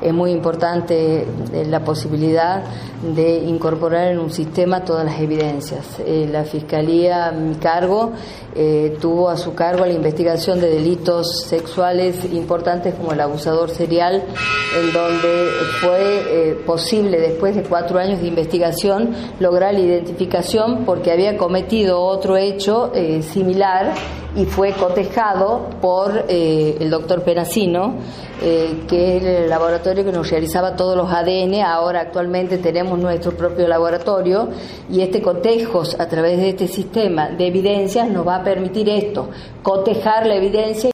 es muy importante la posibilidad de incorporar en un sistema todas las evidencias. La Fiscalía, mi cargo, tuvo a su cargo la investigación de delitos sexuales importantes como el abusador serial, en donde fue posible, después de 4 años de investigación, lograr la identificación porque había cometido otro hecho similar y fue cotejado por el doctor Penasino, que es el laboratorio que nos realizaba todos los ADN. Ahora actualmente tenemos nuestro propio laboratorio y este cotejo a través de este sistema de evidencias nos va a permitir esto, cotejar la evidencia